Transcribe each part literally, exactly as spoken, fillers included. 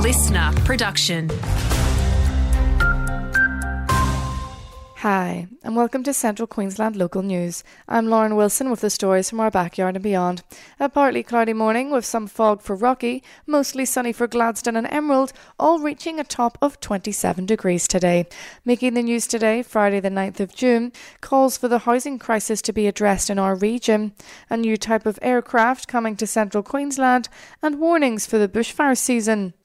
listener production. Hi, and welcome to Central Queensland Local News. I'm Lauren Wilson with the stories from our backyard and beyond. A partly cloudy morning with some fog for Rocky, mostly sunny for Gladstone and Emerald, all reaching a top of twenty-seven degrees today. Making the news today, Friday the ninth of June, calls for the housing crisis to be addressed in our region, a new type of aircraft coming to Central Queensland, and warnings for the bushfire season.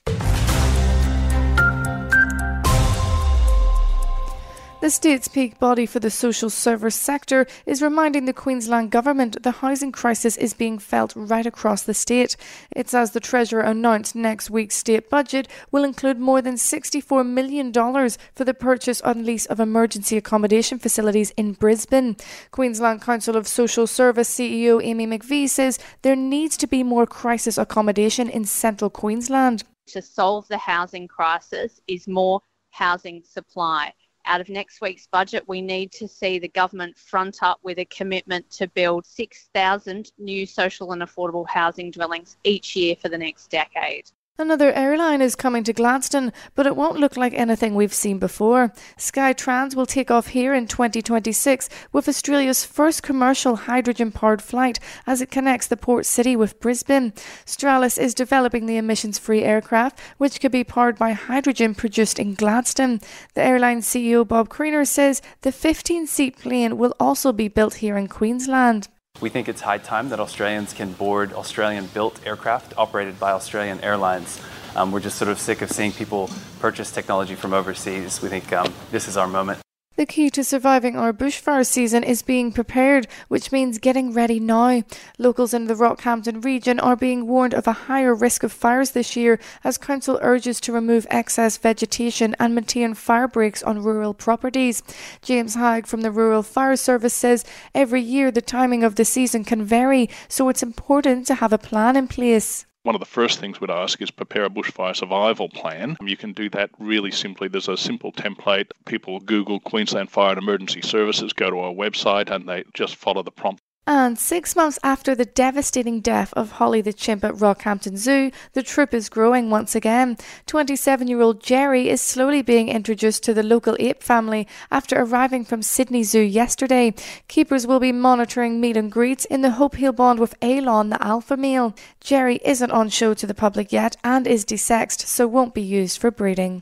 The state's peak body for the social service sector is reminding the Queensland Government the housing crisis is being felt right across the state. It's as the Treasurer announced next week's state budget will include more than sixty-four million dollars for the purchase and lease of emergency accommodation facilities in Brisbane. Queensland Council of Social Service C E O Amy McVie says there needs to be more crisis accommodation in central Queensland. To solve the housing crisis is more housing supply. Out of next week's budget, we need to see the government front up with a commitment to build six thousand new social and affordable housing dwellings each year for the next decade. Another airline is coming to Gladstone, but it won't look like anything we've seen before. SkyTrans will take off here in twenty twenty-six with Australia's first commercial hydrogen-powered flight as it connects the port city with Brisbane. Stralis is developing the emissions-free aircraft, which could be powered by hydrogen produced in Gladstone. The airline C E O Bob Creaner says the fifteen-seat plane will also be built here in Queensland. We think it's high time that Australians can board Australian-built aircraft operated by Australian airlines. Um, we're just sort of sick of seeing people purchase technology from overseas. We think um, this is our moment. The key to surviving our bushfire season is being prepared, which means getting ready now. Locals in the Rockhampton region are being warned of a higher risk of fires this year as council urges to remove excess vegetation and maintain fire breaks on rural properties. James Haig from the Rural Fire Service says every year the timing of the season can vary, so it's important to have a plan in place. One of the first things we'd ask is prepare a bushfire survival plan. You can do that really simply. There's a simple template. People Google Queensland Fire and Emergency Services, go to our website, and they just follow the prompt. And six months after the devastating death of Holly the chimp at Rockhampton Zoo, the troop is growing once again. twenty-seven-year-old Jerry is slowly being introduced to the local ape family after arriving from Sydney Zoo yesterday. Keepers will be monitoring meet and greets in the hope he'll bond with Alon, the alpha male. Jerry isn't on show to the public yet and is desexed, so won't be used for breeding.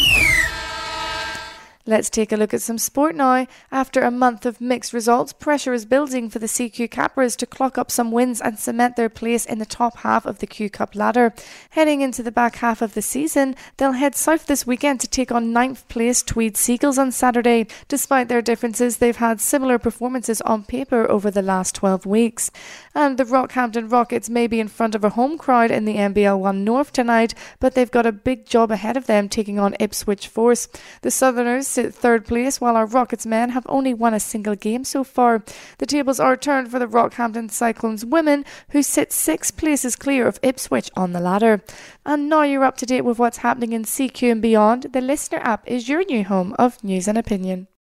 Let's take a look at some sport now. After a month of mixed results, pressure is building for the C Q Capras to clock up some wins and cement their place in the top half of the Q Cup ladder. Heading into the back half of the season, they'll head south this weekend to take on ninth place Tweed Seagulls on Saturday. Despite their differences, they've had similar performances on paper over the last twelve weeks. And the Rockhampton Rockets may be in front of a home crowd in the N B L one North tonight, but they've got a big job ahead of them taking on Ipswich Force. The Southerners sit third place, while our Rockets men have only won a single game so far. The tables are turned for the Rockhampton Cyclones women, who sit six places clear of Ipswich on the ladder. And now you're up to date with what's happening in C Q and beyond. The Listener app is your new home of news and opinion.